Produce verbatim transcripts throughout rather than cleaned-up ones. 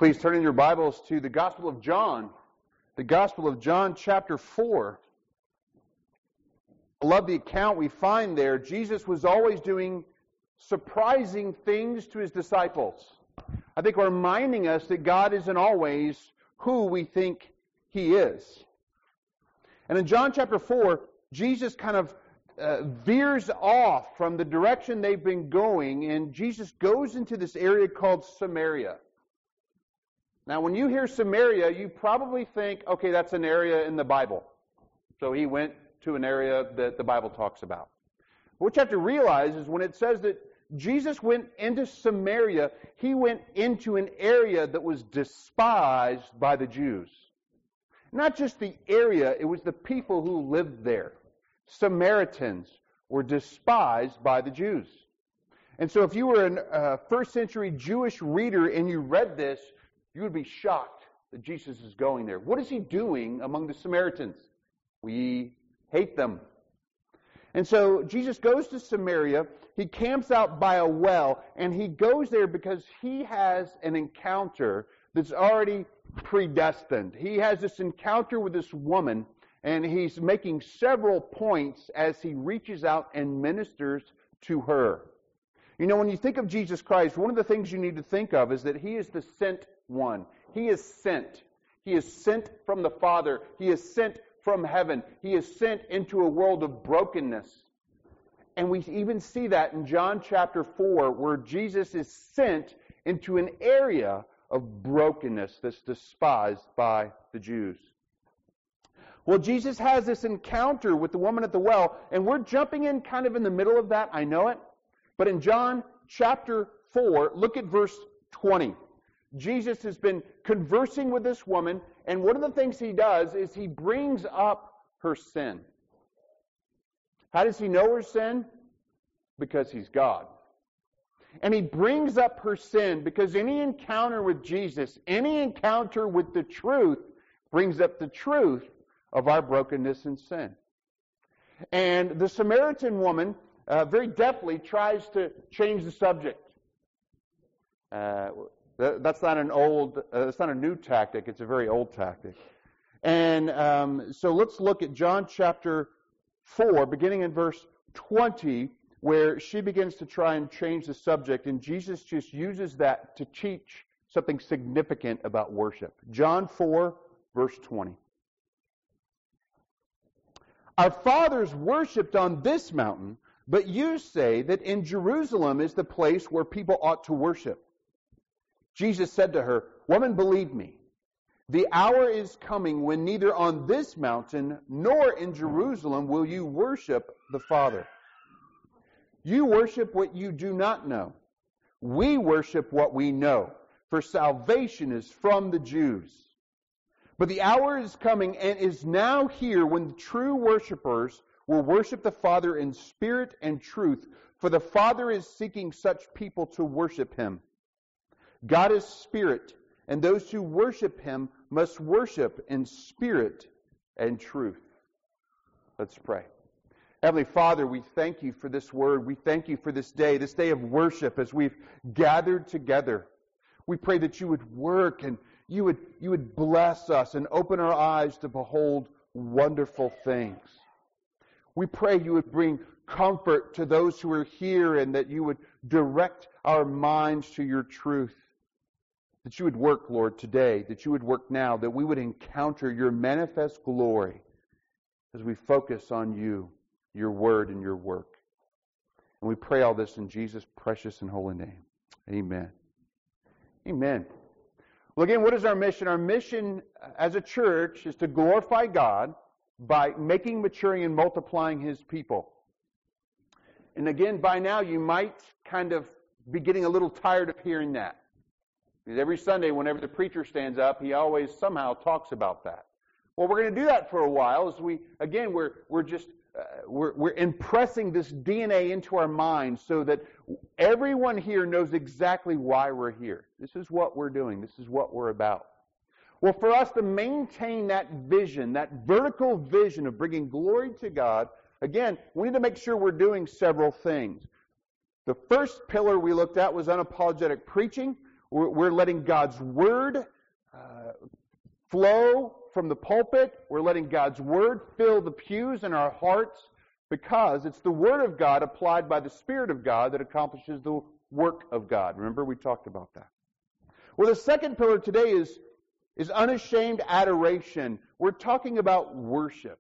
Please turn in your Bibles to the Gospel of John, the Gospel of John chapter four. I love the account we find there. Jesus was always doing surprising things to his disciples. I think reminding us that God isn't always who we think he is. And in John chapter four, Jesus kind of uh, veers off from the direction they've been going, and Jesus goes into this area called Samaria. Now, when you hear Samaria, you probably think, okay, that's an area in the Bible. So he went to an area that the Bible talks about. What you have to realize is when it says that Jesus went into Samaria, he went into an area that was despised by the Jews. Not just the area, it was the people who lived there. Samaritans were despised by the Jews. And so if you were a uh, first century Jewish reader and you read this, you would be shocked that Jesus is going there. What is he doing among the Samaritans? We hate them. And so Jesus goes to Samaria. He camps out by a well, and he goes there because he has an encounter that's already predestined. He has this encounter with this woman, and he's making several points as he reaches out and ministers to her. You know, when you think of Jesus Christ, one of the things you need to think of is that he is the sent one. He is sent. He is sent from the Father. He is sent from heaven. He is sent into a world of brokenness. And we even see that in John chapter four, where Jesus is sent into an area of brokenness that's despised by the Jews. Well, Jesus has this encounter with the woman at the well, and we're jumping in kind of in the middle of that, I know it. But in John chapter four, look at verse twenty. Jesus has been conversing with this woman, and one of the things he does is he brings up her sin. How does he know her sin? Because he's God. And he brings up her sin because any encounter with Jesus, any encounter with the truth, brings up the truth of our brokenness and sin. And the Samaritan woman uh, very deftly tries to change the subject. Uh, That's not an old, uh, that's not a new tactic. It's a very old tactic. And um, so let's look at John chapter four, beginning in verse twenty, where she begins to try and change the subject, and Jesus just uses that to teach something significant about worship. John four, verse twenty. Our fathers worshipped on this mountain, but you say that in Jerusalem is the place where people ought to worship. Jesus said to her, Woman, believe me, the hour is coming when neither on this mountain nor in Jerusalem will you worship the Father. You worship what you do not know. We worship what we know, for salvation is from the Jews. But the hour is coming and is now here when the true worshipers will worship the Father in spirit and truth, for the Father is seeking such people to worship him. God is spirit, and those who worship him must worship in spirit and truth. Let's pray. Heavenly Father, we thank you for this word. We thank you for this day, this day of worship as we've gathered together. We pray that you would work and you would, you would bless us and open our eyes to behold wonderful things. We pray you would bring comfort to those who are here and that you would direct our minds to your truth. That you would work, Lord, today, that you would work now, that we would encounter your manifest glory as we focus on you, your word, and your work. And we pray all this in Jesus' precious and holy name. Amen. Amen. Well, again, what is our mission? Our mission as a church is to glorify God by making, maturing, and multiplying his people. And again, by now you might kind of be getting a little tired of hearing that. Because every Sunday, whenever the preacher stands up, he always somehow talks about that. Well, we're going to do that for a while as we, again, we're we're just, uh, we're, we're impressing this D N A into our minds so that everyone here knows exactly why we're here. This is what we're doing. This is what we're about. Well, for us to maintain that vision, that vertical vision of bringing glory to God, again, we need to make sure we're doing several things. The first pillar we looked at was unapologetic preaching. We're, we're letting God's Word uh, flow from the pulpit. We're letting God's Word fill the pews in our hearts, because it's the Word of God applied by the Spirit of God that accomplishes the work of God. Remember, we talked about that. Well, the second pillar today is, is unashamed adoration. We're talking about worship.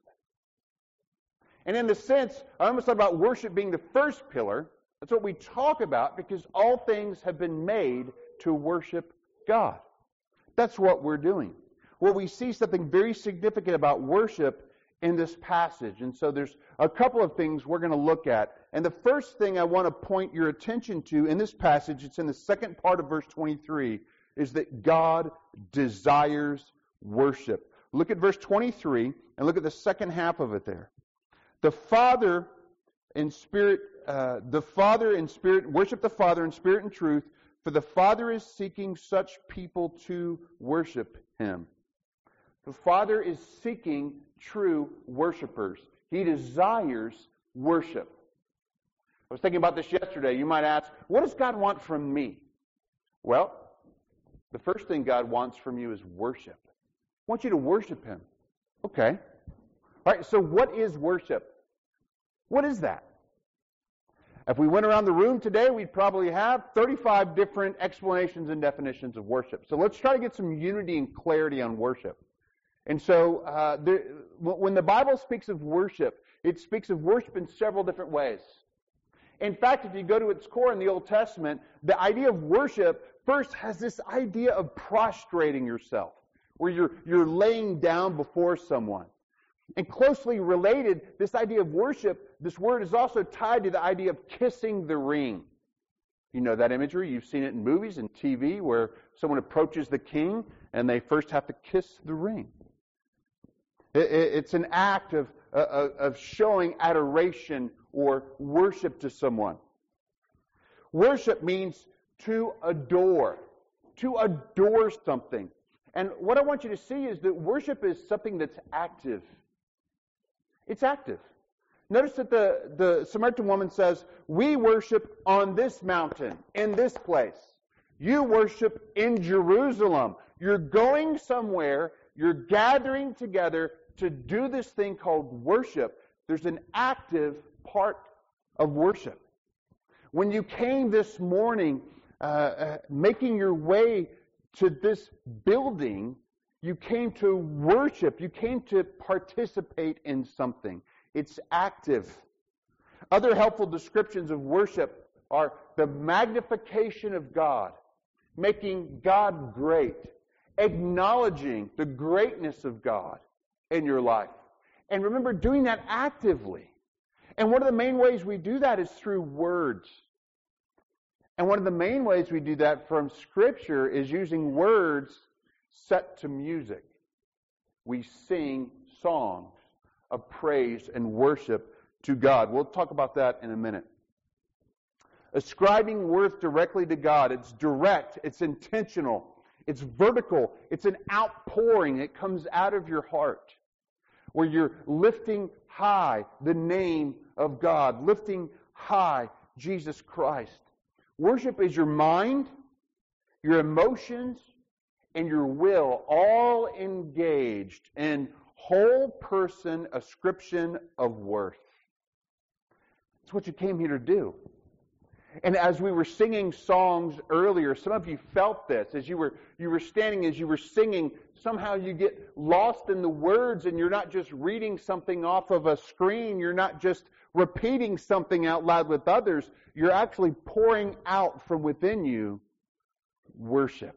And in a sense, I almost thought about worship being the first pillar. That's what we talk about, because all things have been made to worship God. That's what we're doing. Well, we see something very significant about worship in this passage. And so there's a couple of things we're going to look at. And the first thing I want to point your attention to in this passage, it's in the second part of verse twenty-three, is that God desires worship. Look at verse twenty-three and look at the second half of it there. The Father in spirit, uh, the Father in spirit, worship the Father in spirit and truth, for the Father is seeking such people to worship Him. The Father is seeking true worshipers. He desires worship. I was thinking about this yesterday. You might ask, what does God want from me? Well, the first thing God wants from you is worship. I want you to worship Him. Okay. All right, so what is worship? What is that? If we went around the room today, we'd probably have thirty-five different explanations and definitions of worship. So let's try to get some unity and clarity on worship. And so uh, there, when the Bible speaks of worship, it speaks of worship in several different ways. In fact, if you go to its core in the Old Testament, the idea of worship first has this idea of prostrating yourself, where you're, you're laying down before someone. And closely related, this idea of worship, this word is also tied to the idea of kissing the ring. You know that imagery. You've seen it in movies and T V where someone approaches the king and they first have to kiss the ring. It's an act of, of showing adoration or worship to someone. Worship means to adore, to adore something. And what I want you to see is that worship is something that's active. It's active. Notice that the, the Samaritan woman says, we worship on this mountain, in this place. You worship in Jerusalem. You're going somewhere, you're gathering together to do this thing called worship. There's an active part of worship. When you came this morning, uh, uh, making your way to this building, you came to worship. You came to participate in something. It's active. Other helpful descriptions of worship are the magnification of God, making God great, acknowledging the greatness of God in your life. And remember, doing that actively. And one of the main ways we do that is through words. And one of the main ways we do that from Scripture is using words set to music. We sing songs of praise and worship to God. We'll talk about that in a minute. Ascribing worth directly to God. It's direct. It's intentional. It's vertical. It's an outpouring. It comes out of your heart, where you're lifting high the name of God, lifting high Jesus Christ. Worship is your mind, your emotions, and your will all engaged in whole person ascription of worth. It's what you came here to do. And as we were singing songs earlier, some of you felt this. As you were you were standing, as you were singing, somehow you get lost in the words and you're not just reading something off of a screen. You're not just repeating something out loud with others. You're actually pouring out from within you worship.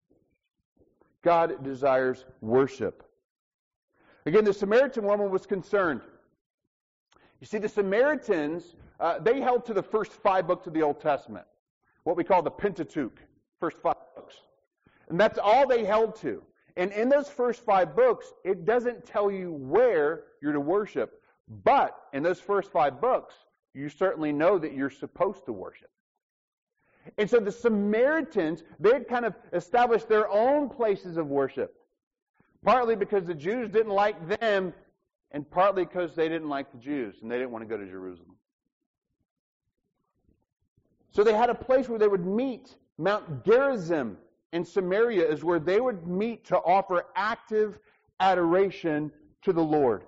God desires worship. Again, the Samaritan woman was concerned. You see, the Samaritans, uh, they held to the first five books of the Old Testament, what we call the Pentateuch, first five books. And that's all they held to. And in those first five books, it doesn't tell you where you're to worship. But in those first five books, you certainly know that you're supposed to worship. And so the Samaritans, they had kind of established their own places of worship. Partly because the Jews didn't like them, and partly because they didn't like the Jews, and they didn't want to go to Jerusalem. So they had a place where they would meet Mount Gerizim in Samaria is where they would meet to offer active adoration to the Lord.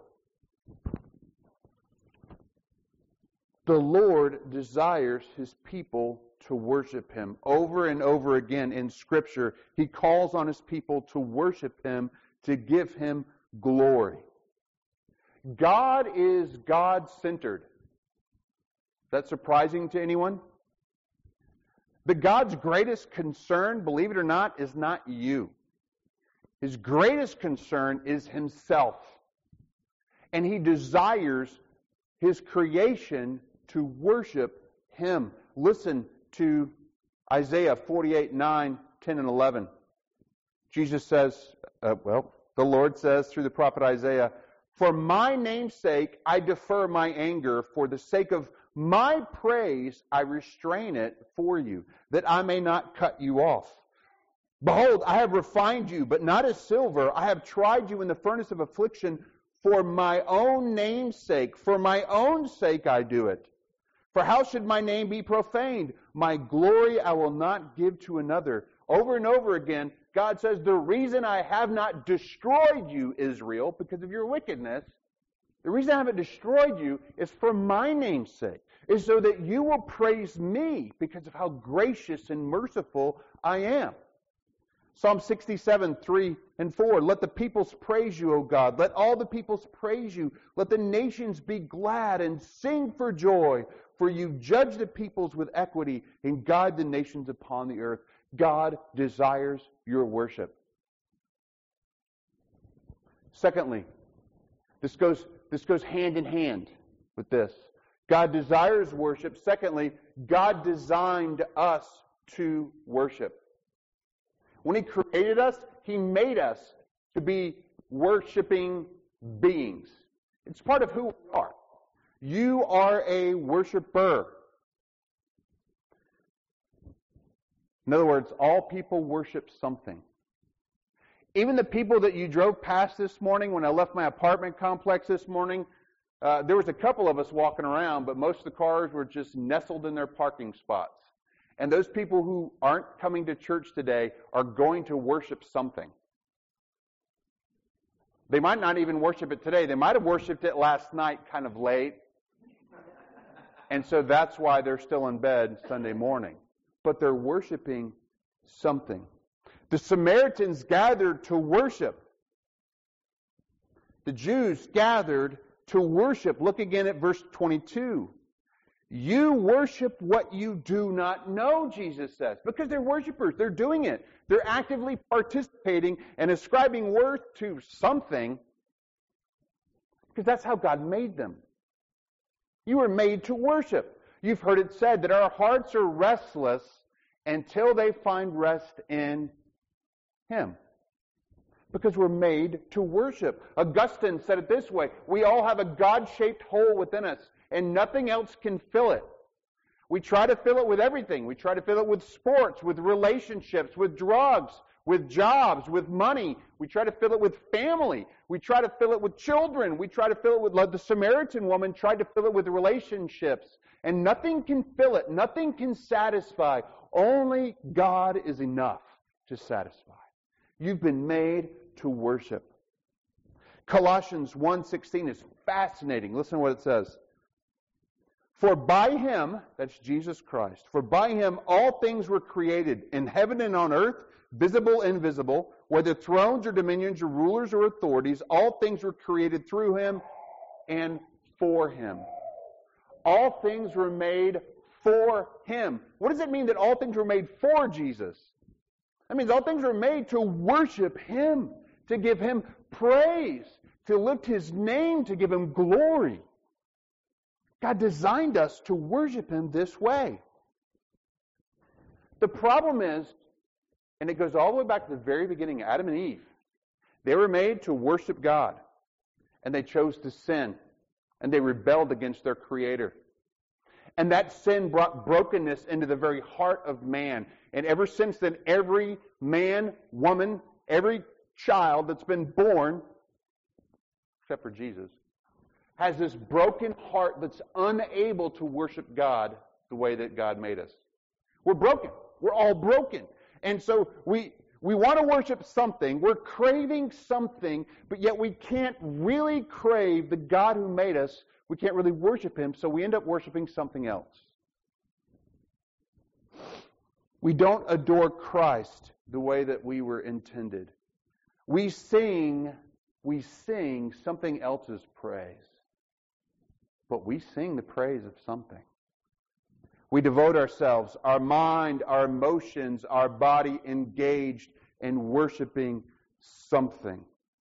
The Lord desires His people to worship Him. Over and over again in Scripture, He calls on His people to worship Him, to give Him glory. God is God-centered. Is that surprising to anyone? But God's greatest concern, believe it or not, is not you. His greatest concern is Himself. And He desires His creation to worship Him. Listen to Isaiah forty-eight, nine, ten, and eleven. Jesus says, uh, well, the Lord says through the prophet Isaiah, "For my name's sake I defer my anger, for the sake of my praise I restrain it for you, that I may not cut you off. Behold, I have refined you, but not as silver. I have tried you in the furnace of affliction for my own name's sake. For my own sake I do it. For how should my name be profaned? My glory I will not give to another." Over and over again, God says, the reason I have not destroyed you, Israel, because of your wickedness, the reason I haven't destroyed you is for my name's sake, is so that you will praise me because of how gracious and merciful I am. Psalm sixty-seven, three and four, "Let the peoples praise you, O God. Let all the peoples praise you. Let the nations be glad and sing for joy. For you judge the peoples with equity and guide the nations upon the earth." God desires your worship. Secondly, this goes, this goes hand in hand with this. God desires worship. Secondly, God designed us to worship. When He created us, He made us to be worshiping beings. It's part of who we are. You are a worshiper. In other words, all people worship something. Even the people that you drove past this morning, when I left my apartment complex this morning, uh, there was a couple of us walking around, but most of the cars were just nestled in their parking spots. And those people who aren't coming to church today are going to worship something. They might not even worship it today. They might have worshipped it last night kind of late. And so that's why they're still in bed Sunday morning. But they're worshiping something. The Samaritans gathered to worship. The Jews gathered to worship. Look again at verse twenty-two. You worship what you do not know, Jesus says. Because they're worshipers. They're doing it. They're actively participating and ascribing worth to something. Because that's how God made them. You were made to worship. You've heard it said that our hearts are restless until they find rest in Him. Because we're made to worship. Augustine said it this way: we all have a God-shaped hole within us, and nothing else can fill it. We try to fill it with everything. We try to fill it with sports, with relationships, with drugs, with jobs, with money. We try to fill it with family. We try to fill it with children. We try to fill it with, like the Samaritan woman tried to fill it with relationships. And nothing can fill it. Nothing can satisfy. Only God is enough to satisfy. You've been made to worship. Colossians one sixteen is fascinating. Listen to what it says. For by Him, that's Jesus Christ, for by Him all things were created, in heaven and on earth, visible and invisible, whether thrones or dominions or rulers or authorities, all things were created through Him and for Him. All things were made for Him. What does it mean that all things were made for Jesus? That means all things were made to worship Him, to give Him praise, to lift His name, to give Him glory. God designed us to worship Him this way. The problem is, and it goes all the way back to the very beginning, Adam and Eve. They were made to worship God, and they chose to sin, and they rebelled against their Creator. And that sin brought brokenness into the very heart of man. And ever since then, every man, woman, every child that's been born, except for Jesus, has this broken heart that's unable to worship God the way that God made us. We're broken. We're all broken. And so we we want to worship something. We're craving something, but yet we can't really crave the God who made us. We can't really worship Him, so we end up worshiping something else. We don't adore Christ the way that we were intended. We sing, we sing something else's praise. But we sing the praise of something. We devote ourselves, our mind, our emotions, our body engaged in worshiping something.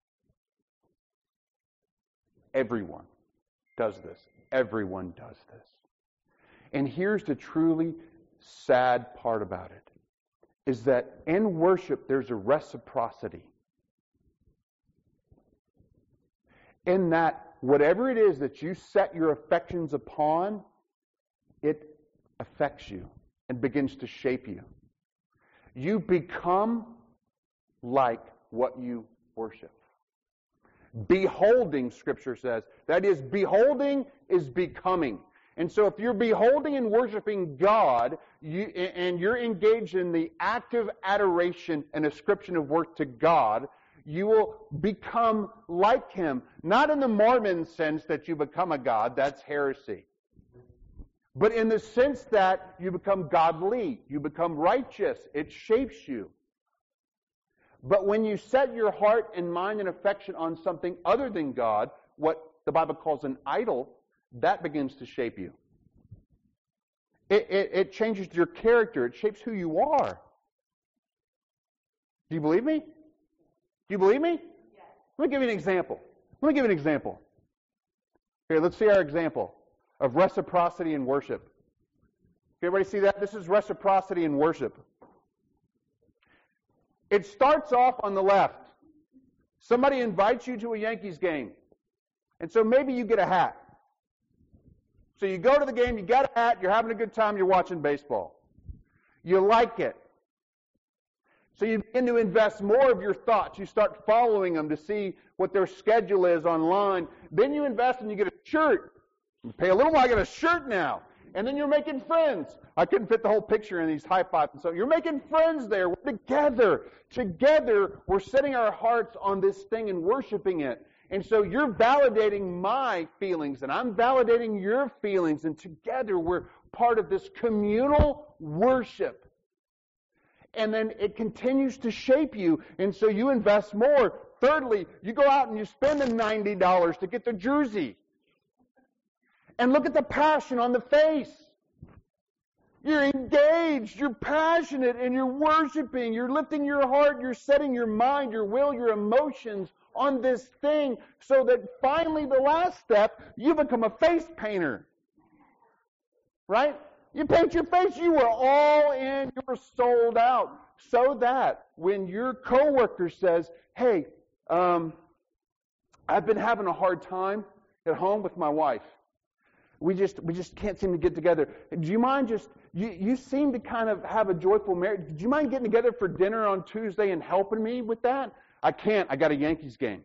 Everyone does this. Everyone does this. And here's the truly sad part about it, is that in worship there's a reciprocity. In that whatever it is that you set your affections upon, it affects you and begins to shape you. You become like what you worship. Beholding, Scripture says. That is, beholding is becoming. And so if you're beholding and worshiping God, you, and you're engaged in the active adoration and ascription of worth to God, you will become like Him. Not in the Mormon sense that you become a God, that's heresy. But in the sense that you become godly, you become righteous, it shapes you. But when you set your heart and mind and affection on something other than God, what the Bible calls an idol, that begins to shape you. It, it, it changes your character. It shapes who you are. Do you believe me? Do you believe me? Yes. Let me give you an example. Let me give you an example. Here, let's see our example of reciprocity in worship. Okay, everybody see that? This is reciprocity in worship. It starts off on the left. Somebody invites you to a Yankees game. And so maybe you get a hat. So you go to the game, you got a hat, you're having a good time, you're watching baseball. You like it. So you begin to invest more of your thoughts. You start following them to see what their schedule is online. Then you invest and you get a shirt. You pay a little more, I get a shirt now. And then you're making friends. I couldn't fit the whole picture in these high fives. And so you're making friends there. We're together. Together, we're setting our hearts on this thing and worshiping it. And so you're validating my feelings, and I'm validating your feelings. And together, we're part of this communal worship. And then it continues to shape you. And so you invest more. Thirdly, you go out and you spend the ninety dollars to get the jersey. And look at the passion on the face. You're engaged, you're passionate, and you're worshiping. You're lifting your heart, you're setting your mind, your will, your emotions on this thing so that finally the last step, you become a face painter. Right? You paint your face, you are all in, you're sold out. So that when your coworker says, hey, um, I've been having a hard time at home with my wife. We just we just can't seem to get together. Do you mind just, you, you seem to kind of have a joyful marriage. Do you mind getting together for dinner on Tuesday and helping me with that? I can't. I got a Yankees game.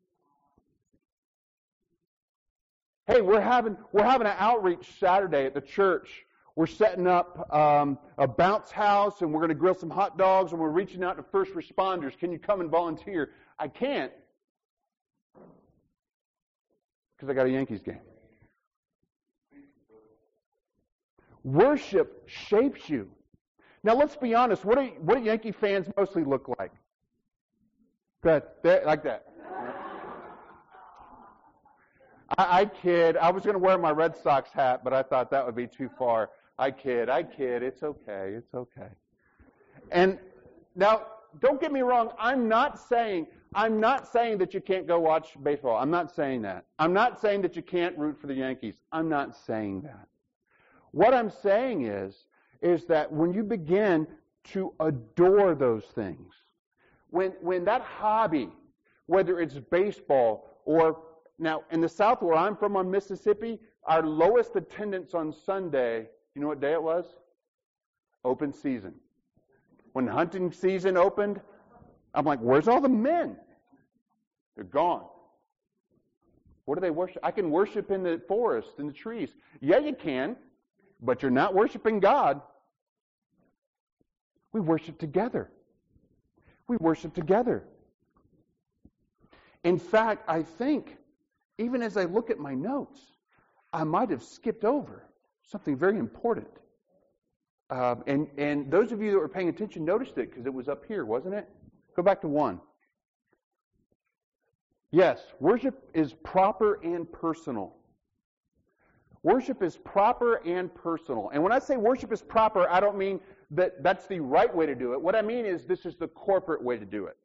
Hey, we're having we're having an outreach Saturday at the church. We're setting up um, a bounce house, and we're going to grill some hot dogs, and we're reaching out to first responders. Can you come and volunteer? I can't because I got a Yankees game. Worship shapes you. Now, let's be honest. What do, what do Yankee fans mostly look like? Good. They're, like that. I, I kid. I was going to wear my Red Sox hat, but I thought that would be too far. I kid. I kid. It's okay. It's okay. And now, don't get me wrong. I'm not saying I'm not saying that you can't go watch baseball. I'm not saying that. I'm not saying that you can't root for the Yankees. I'm not saying that. What I'm saying is, is that when you begin to adore those things, when when that hobby, whether it's baseball or, now in the South where I'm from on Mississippi, our lowest attendance on Sunday, you know what day it was? Open season. When hunting season opened, I'm like, where's all the men? They're gone. What do they worship? I can worship in the forest, in the trees. Yeah, you can. But you're not worshiping God. We worship together. We worship together. In fact, I think, even as I look at my notes, I might have skipped over something very important. Um, and, and those of you that were paying attention noticed it because it was up here, wasn't it? Go back to one. Yes, worship is proper and personal. Worship is proper and personal. And when I say worship is proper, I don't mean that that's the right way to do it. What I mean is this is the corporate way to do it.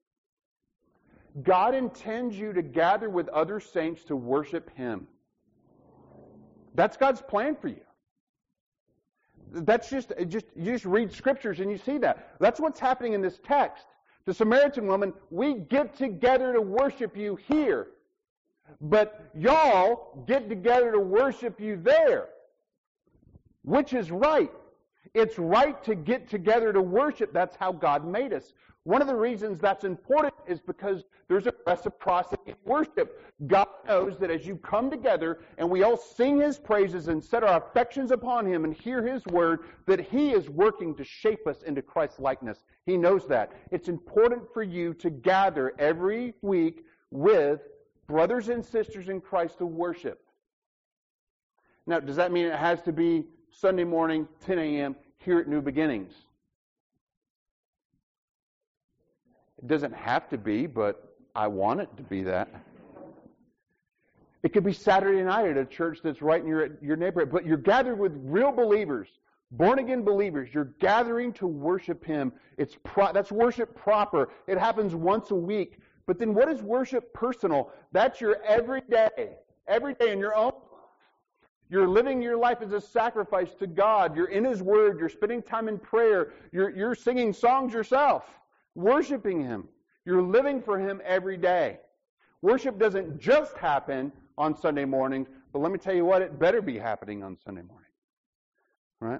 God intends you to gather with other saints to worship Him. That's God's plan for you. That's just, just you just read scriptures and you see that. That's what's happening in this text. The Samaritan woman, we get together to worship you here. But y'all get together to worship you there. Which is right. It's right to get together to worship. That's how God made us. One of the reasons that's important is because there's a reciprocity in worship. God knows that as you come together and we all sing His praises and set our affections upon Him and hear His word, that He is working to shape us into Christ's likeness. He knows that. It's important for you to gather every week with brothers and sisters in Christ to worship. Now, does that mean it has to be Sunday morning, ten a.m., here at New Beginnings? It doesn't have to be, but I want it to be that. It could be Saturday night at a church that's right in your, your neighborhood, but you're gathered with real believers, born-again believers. You're gathering to worship Him. It's pro- that's worship proper. It happens once a week. But then what is worship personal? That's your everyday, every day in your own life. You're living your life as a sacrifice to God. You're in His Word. You're spending time in prayer. You're, you're singing songs yourself, worshiping Him. You're living for Him every day. Worship doesn't just happen on Sunday mornings, but let me tell you what, it better be happening on Sunday morning. Right?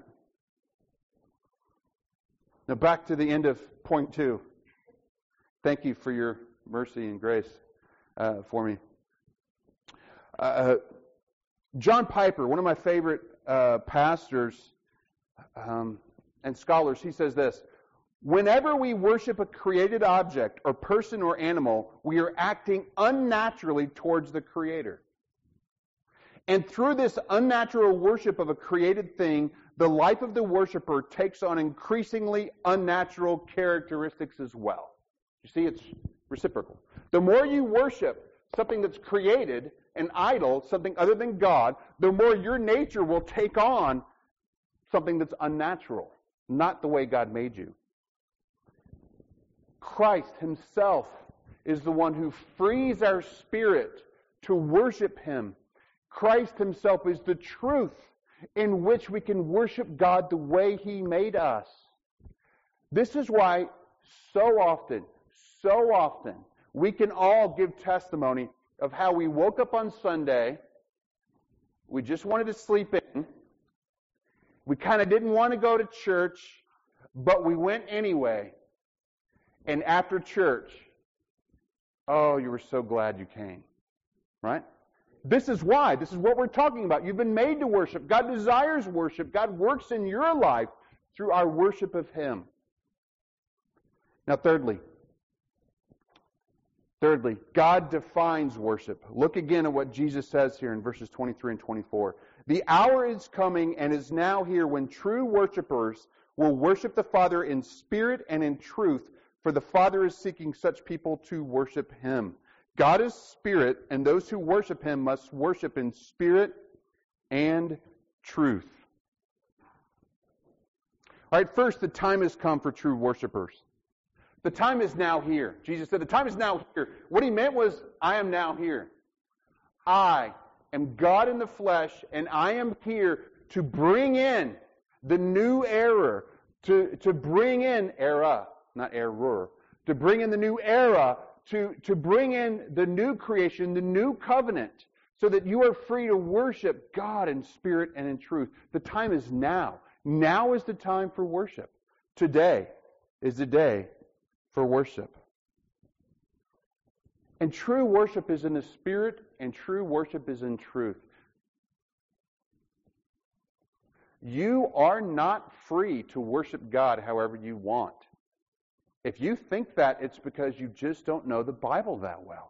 Now back to the end of point two. Thank you for your mercy and grace uh, for me. Uh, John Piper, one of my favorite uh, pastors um, and scholars, he says this: whenever we worship a created object or person or animal, we are acting unnaturally towards the Creator. And through this unnatural worship of a created thing, the life of the worshiper takes on increasingly unnatural characteristics as well. You see, it's reciprocal. The more you worship something that's created, an idol, something other than God, the more your nature will take on something that's unnatural, not the way God made you. Christ Himself is the one who frees our spirit to worship Him. Christ Himself is the truth in which we can worship God the way He made us. This is why so often, so often, we can all give testimony of how we woke up on Sunday, we just wanted to sleep in, we kind of didn't want to go to church, but we went anyway. And after church, oh, you were so glad you came. Right? This is why. This is what we're talking about. You've been made to worship. God desires worship. God works in your life through our worship of Him. Now, thirdly, thirdly, God defines worship. Look again at what Jesus says here in verses twenty-three and twenty-four. The hour is coming and is now here when true worshipers will worship the Father in spirit and in truth, for the Father is seeking such people to worship Him. God is spirit, and those who worship Him must worship in spirit and truth. All right, first, the time has come for true worshipers. The time is now here. Jesus said, the time is now here. What He meant was, I am now here. I am God in the flesh, and I am here to bring in the new era, to, to bring in era, not error, to bring in the new era, to, to bring in the new creation, the new covenant, so that you are free to worship God in spirit and in truth. The time is now. Now is the time for worship. Today is the day for worship. And true worship is in the spirit, and true worship is in truth. You are not free to worship God however you want. If you think that, it's because you just don't know the Bible that well.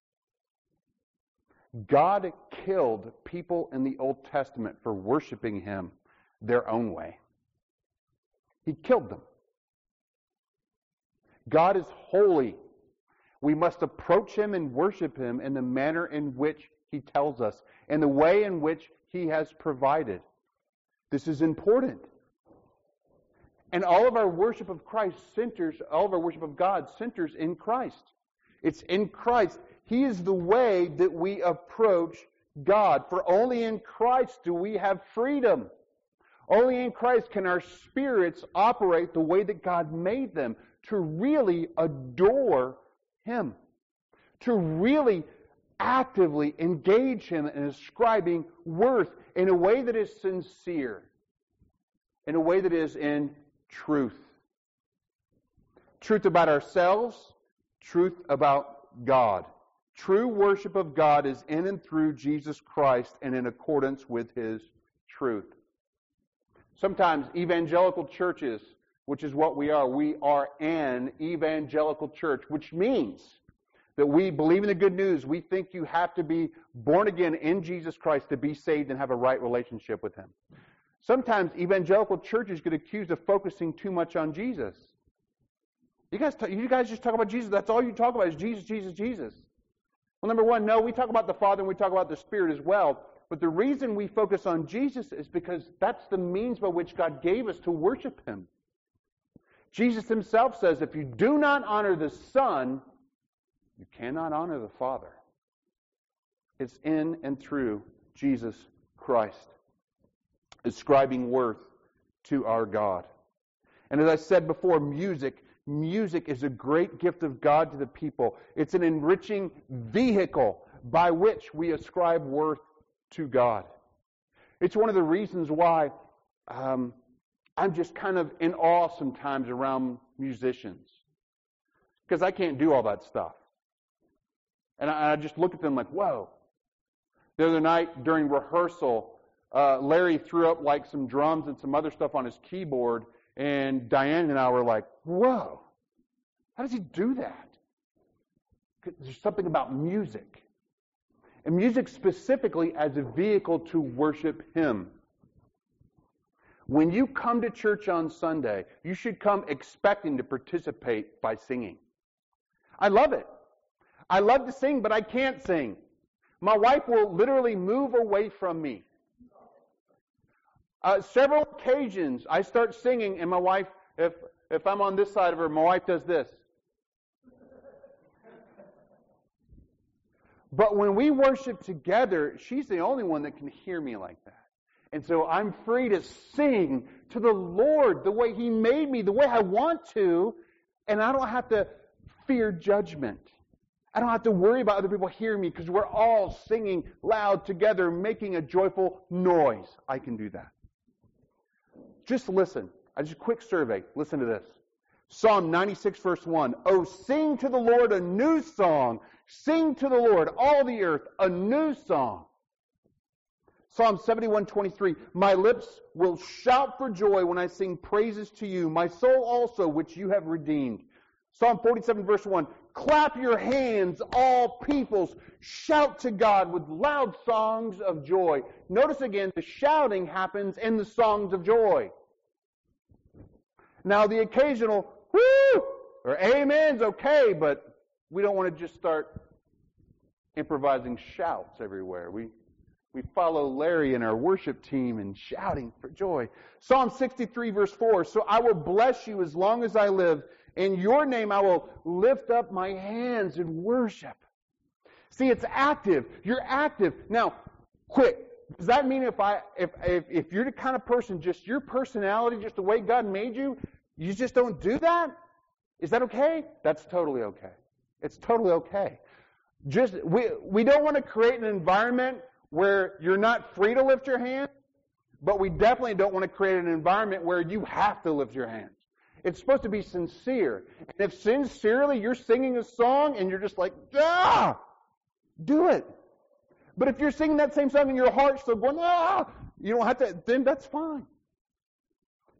God killed people in the Old Testament for worshiping Him their own way. He killed them. God is holy. We must approach Him and worship Him in the manner in which He tells us, in the way in which He has provided. This is important. And all of our worship of Christ centers, all of our worship of God centers in Christ. It's in Christ. He is the way that we approach God. For only in Christ do we have freedom. Only in Christ can our spirits operate the way that God made them, to really adore Him, to really actively engage Him in ascribing worth in a way that is sincere, in a way that is in truth. Truth about ourselves, truth about God. True worship of God is in and through Jesus Christ and in accordance with His truth. Sometimes evangelical churches, which is what we are, we are an evangelical church, which means that we believe in the good news. We think you have to be born again in Jesus Christ to be saved and have a right relationship with Him. Sometimes evangelical churches get accused of focusing too much on Jesus. You guys, you guys just talk about Jesus. That's all you talk about is Jesus, Jesus, Jesus. Well, number one, no, we talk about the Father and we talk about the Spirit as well. But the reason we focus on Jesus is because that's the means by which God gave us to worship Him. Jesus Himself says, if you do not honor the Son, you cannot honor the Father. It's in and through Jesus Christ, ascribing worth to our God. And as I said before, music, music is a great gift of God to the people. It's an enriching vehicle by which we ascribe worth to God. It's one of the reasons why um, I'm just kind of in awe sometimes around musicians, because I can't do all that stuff. And I, I just look at them like, whoa. The other night during rehearsal, uh, Larry threw up like some drums and some other stuff on his keyboard, and Diane and I were like, whoa, how does he do that? There's something about music. And music specifically as a vehicle to worship Him. When you come to church on Sunday, you should come expecting to participate by singing. I love it. I love to sing, but I can't sing. My wife will literally move away from me. Uh, several occasions I start singing, and my wife, if if I'm on this side of her, my wife does this. But when we worship together, she's the only one that can hear me like that. And so I'm free to sing to the Lord the way He made me, the way I want to, and I don't have to fear judgment. I don't have to worry about other people hearing me because we're all singing loud together, making a joyful noise. I can do that. Just listen. I just a quick survey. Listen to this. Psalm ninety-six, verse one. Oh, sing to the Lord a new song. Sing to the Lord, all the earth, a new song. Psalm seventy-one, twenty-three. My lips will shout for joy when I sing praises to you, my soul also, which you have redeemed. Psalm forty-seven, verse one. Clap your hands, all peoples. Shout to God with loud songs of joy. Notice again, the shouting happens in the songs of joy. Now, the occasional whoo or amen's okay, but we don't want to just start improvising shouts everywhere. We we follow Larry and our worship team in shouting for joy. Psalm sixty-three, verse four. So I will bless you as long as I live. In your name I will lift up my hands in worship. See, it's active. You're active. Now, quick. Does that mean if I if if if you're the kind of person, just your personality, just the way God made you, you just don't do that? Is that okay? That's totally okay. It's totally okay. Just we we don't want to create an environment where you're not free to lift your hand, but we definitely don't want to create an environment where you have to lift your hands. It's supposed to be sincere. And if sincerely you're singing a song and you're just like, ah, do it. But if you're singing that same song in your heart still going, ah, you don't have to, then that's fine.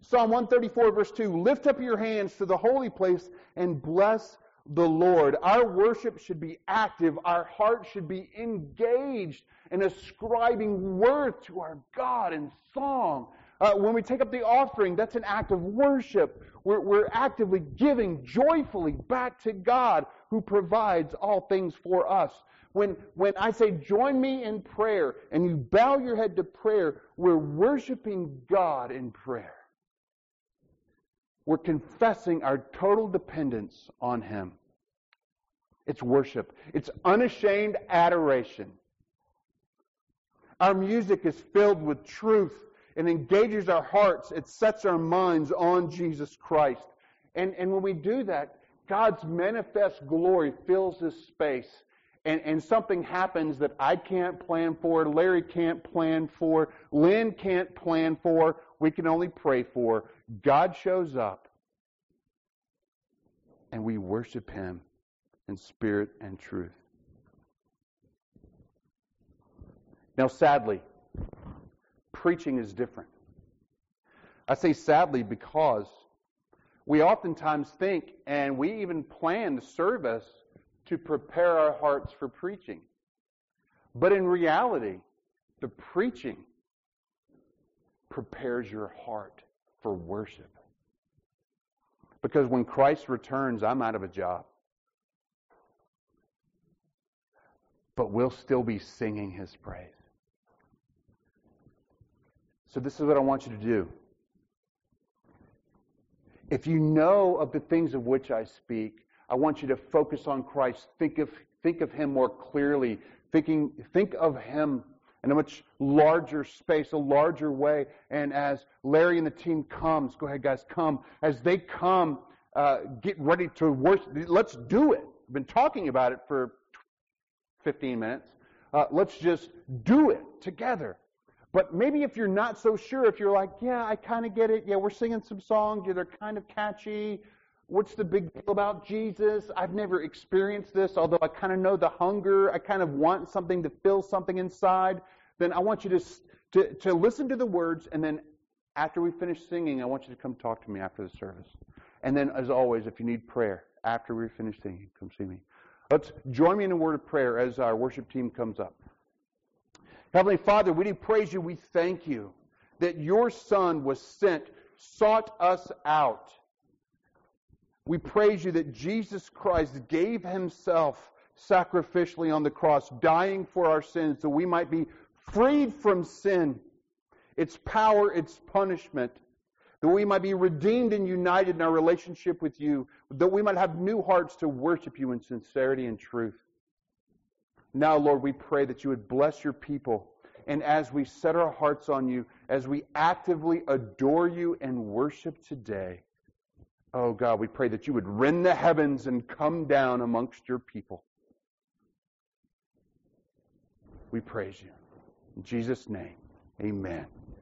Psalm one thirty-four, verse two, lift up your hands to the holy place and bless the Lord. Our worship should be active. Our heart should be engaged in ascribing worth to our God in song. Uh, when we take up the offering, that's an act of worship. We're, we're actively giving joyfully back to God who provides all things for us. When, when I say join me in prayer and you bow your head to prayer, we're worshiping God in prayer. We're confessing our total dependence on Him. It's worship. It's unashamed adoration. Our music is filled with truth. It engages our hearts. It sets our minds on Jesus Christ. And, and when we do that, God's manifest glory fills this space. And, and something happens that I can't plan for, Larry can't plan for, Lynn can't plan for, we can only pray for. God shows up, and we worship Him in spirit and truth. Now, sadly, preaching is different. I say sadly because we oftentimes think, and we even plan the service to prepare our hearts for preaching. But in reality, the preaching prepares your heart for worship. Because when Christ returns, I'm out of a job. But we'll still be singing His praise. So this is what I want you to do. If you know of the things of which I speak, I want you to focus on Christ. Think of, think of Him more clearly. Thinking, think of Him in a much larger space, a larger way. And as Larry and the team comes, go ahead guys, come. As they come, uh, get ready to worship. Let's do it. I've been talking about it for fifteen minutes. Uh, let's just do it together. But maybe if you're not so sure, if you're like, yeah, I kind of get it. Yeah, we're singing some songs. Yeah, they're kind of catchy. What's the big deal about Jesus? I've never experienced this, although I kind of know the hunger. I kind of want something to fill something inside. Then I want you to, to, to listen to the words, and then after we finish singing, I want you to come talk to me after the service. And then, as always, if you need prayer, after we finish singing, come see me. Let's join me in a word of prayer as our worship team comes up. Heavenly Father, we do praise You. We thank You that Your Son was sent, sought us out. We praise You that Jesus Christ gave Himself sacrificially on the cross, dying for our sins so we might be freed from sin, its power, its punishment, that we might be redeemed and united in our relationship with You, that we might have new hearts to worship You in sincerity and truth. Now, Lord, we pray that You would bless Your people. And as we set our hearts on You, as we actively adore You and worship today, oh God, we pray that You would rend the heavens and come down amongst Your people. We praise You. In Jesus' name, amen.